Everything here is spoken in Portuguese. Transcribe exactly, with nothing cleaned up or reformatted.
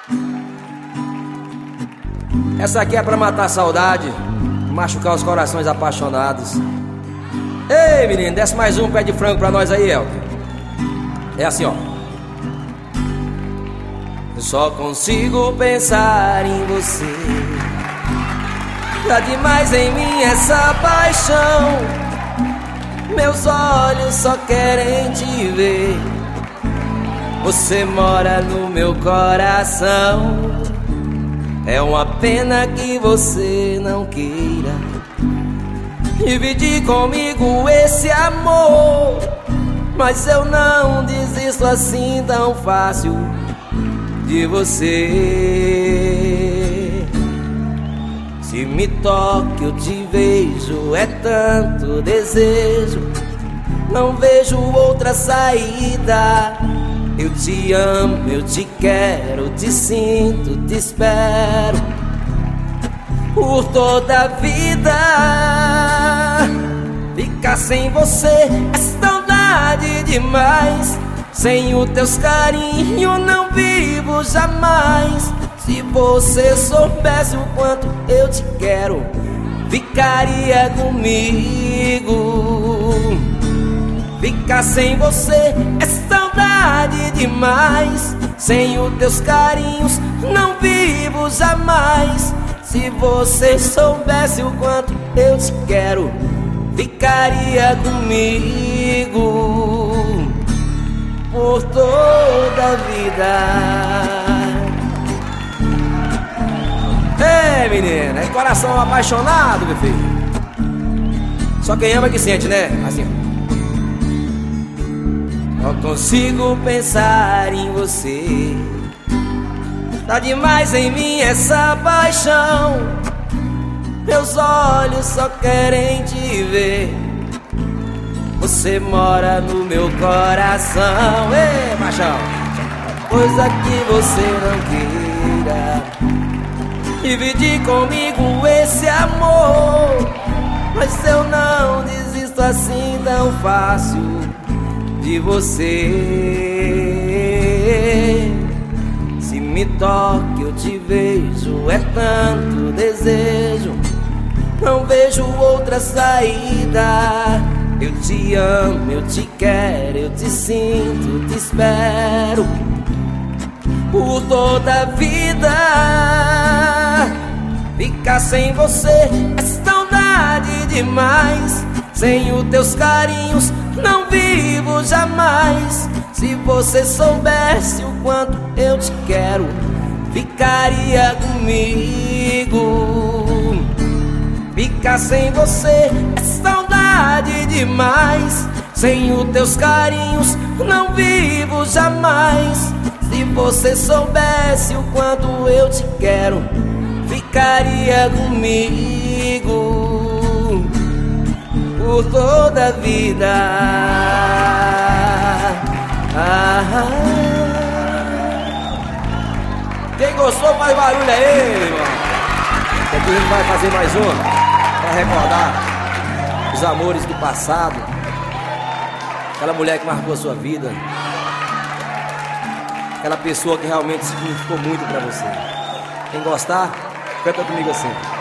Essa aqui é pra matar a saudade, machucar os corações apaixonados. Ei, menino, desce mais um pé de frango pra nós aí, Elton. É assim, ó. Eu só consigo pensar em você. Tá demais em mim essa paixão. Meus olhos só querem te ver. Você mora no meu coração. É uma pena que você não queira dividir comigo esse amor, mas eu não desisto assim tão fácil de você. Se me toca eu te vejo, é tanto desejo, não vejo outra saída. Eu te amo, eu te quero, te sinto, te espero por toda a vida. Ficar sem você é saudade demais. Sem os teus carinhos não vivo jamais. Se você soubesse o quanto eu te quero, ficaria comigo. Ficar sem você é saudade demais. Sem os teus carinhos não vivo jamais. Se você soubesse o quanto eu te quero, ficaria comigo por toda a vida. Ei, menina, é coração apaixonado, meu filho. Só quem ama que sente, né? Assim, ó. Só consigo pensar em você. Tá demais em mim essa paixão. Meus olhos só querem te ver. Você mora no meu coração. Ei, paixão, coisa que você não queira dividir comigo esse amor, mas eu não desisto assim tão fácil de você. Se me toca eu te vejo, é tanto desejo, não vejo outra saída. Eu te amo, eu te quero, eu te sinto, te espero por toda a vida. Ficar sem você é saudade demais. Sem os teus carinhos não vivo jamais. Se você soubesse o quanto eu te quero, ficaria comigo. Ficar sem você é saudade demais. Sem os teus carinhos não vivo jamais. Se você soubesse o quanto eu te quero, ficaria comigo por toda a vida. Ah, quem gostou faz barulho aí, irmão. Aqui a gente vai fazer mais uma pra recordar os amores do passado. Aquela mulher que marcou a sua vida. Aquela pessoa que realmente significou muito pra você. Quem gostar, canta comigo assim.